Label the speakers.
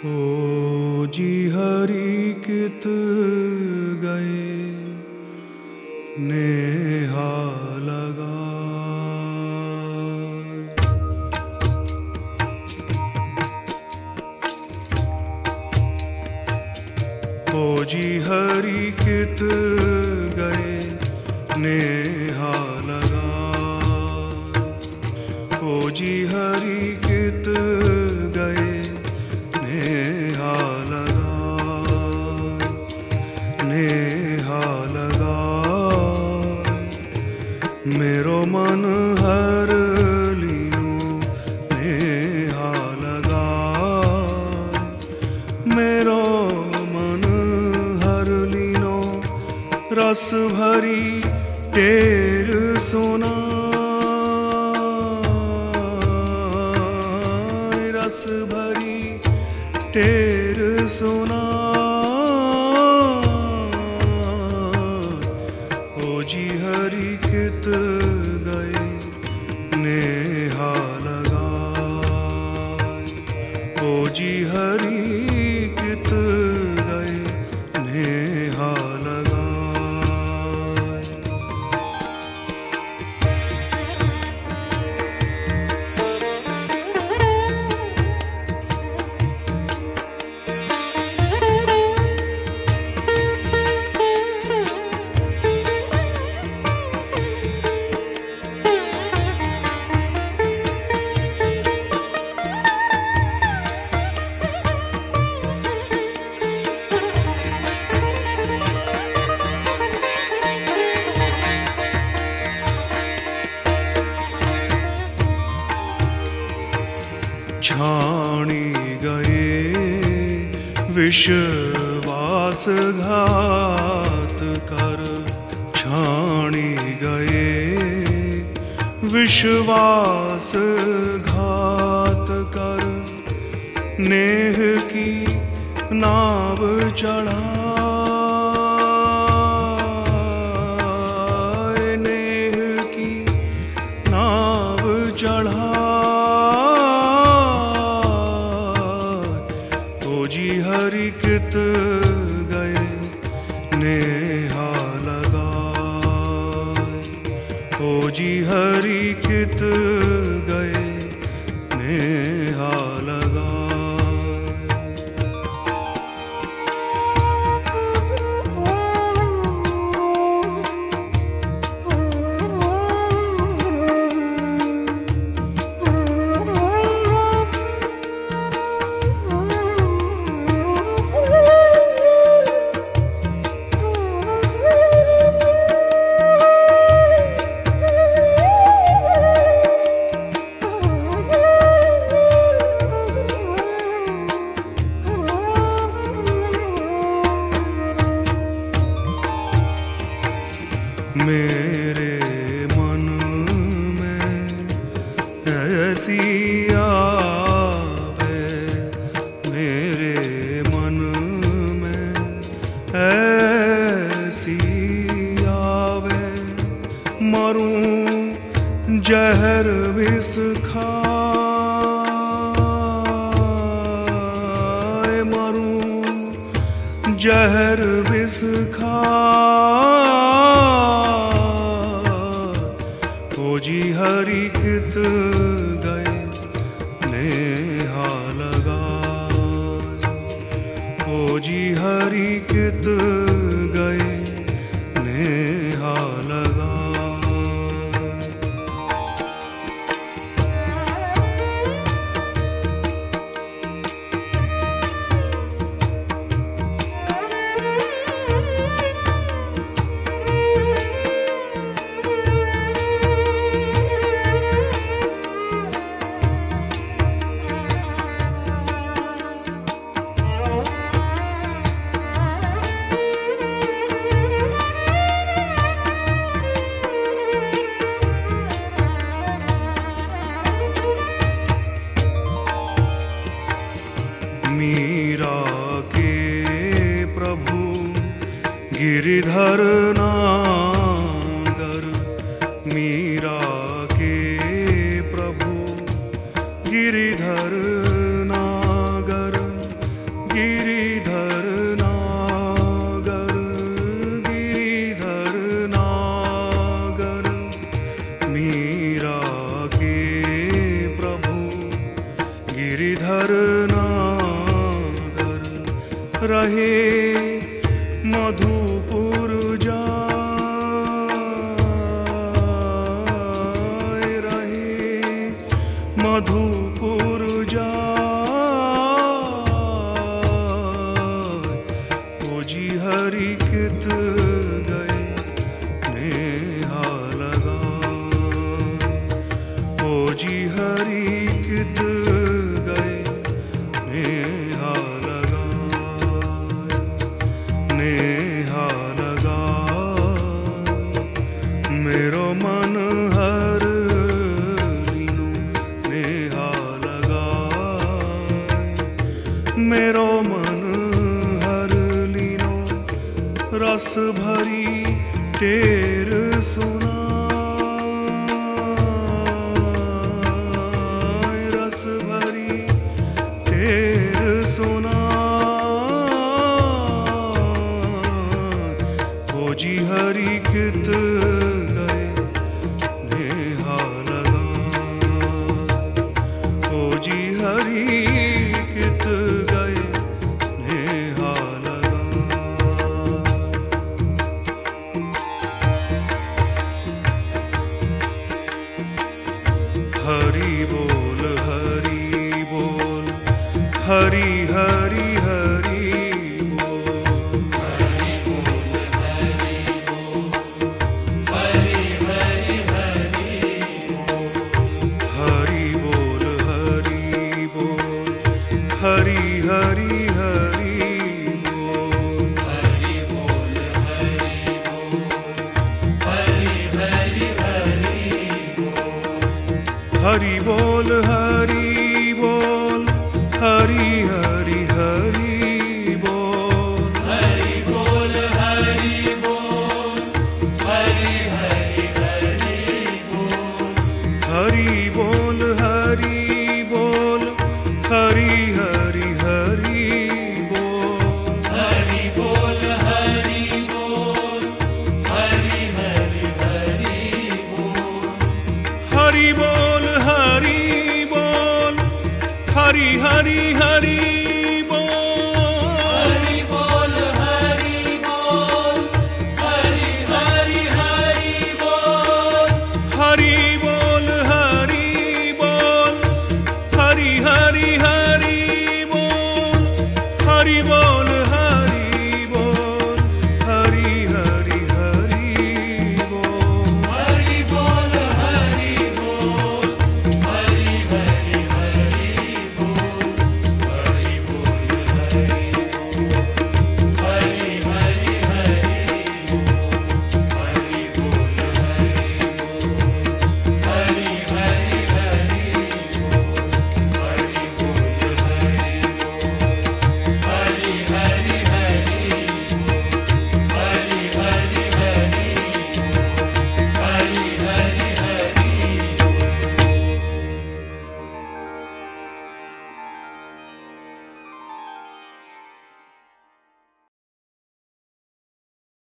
Speaker 1: ओ जी हरि कित गए नेहा लगा। ओ जी हरि कित गए नेहा लगा। ओ जी हरि कित गए नेहा लगा। नेहा लगा मेरो मन हर लियो नेहा लगा। मेरो मन हर लियो रस भरी टेर सोना। रस भरी टेर सोना। ओ जी हरि कित गए नेहा लगा। ओ जी हरि कित गए नेहा लगा। छाणी गए विश्वास घात कर। छाणी गए विश्वास घात कर। नेह की नाव चढ़ा। नेह की नाव चढ़ा। ओ जी हरि कित गए नेहा लगा। ओ जी हरि कित गए नेहा लगा। मेरे मन में ऐसी आवे। मेरे मन में ऐसी आवे। मरूं जहर विष खाए। मरूं जहर विष खाए। ओ जी हरि कित गए नेहा लगा। ओ जी हरि कित गए नेहा लगा। मीरा के प्रभु गिरिधर नागर। मीरा के प्रभु गिरिधर नागर। रहे मधुपुर जाए, रहे मधुपुर जाए। ओ जी हरि कित गए नेहा लगाए, ओ जी हरि कित गए नेहा लगाए, नेहा लगाए। मेरो मन हर लीनो नेहा लगाए, मेरो मन हर लीनो रस भरी टेर सुनाए, रस भरी टेर सुनाए। ओ जी हरि कित गए नेहा लगाए, ओ जी हरि कित गए नेहा लगाए। हरि बोल हरि बोल, हरि हरि हरि बोल, हरि बोल हरि बोल, हरि हरि हरि बोल, हरि बोल हरि बोल, हरि हरि हरि बोल, हरि बोल हरि बोल, हरि हरि हरि बोल, हरि बोल हरि बोल, हरि हरि हरि बोल, हरि बोल हरि बोल, हरि हरि हरि बोल, हरि बोल हरि बोल, हरि हरि हरि बोल, हरि बोल हरि बोल, हरि हरि हरि बोल, हरि बोल हरि बोल, हरि हरि हरि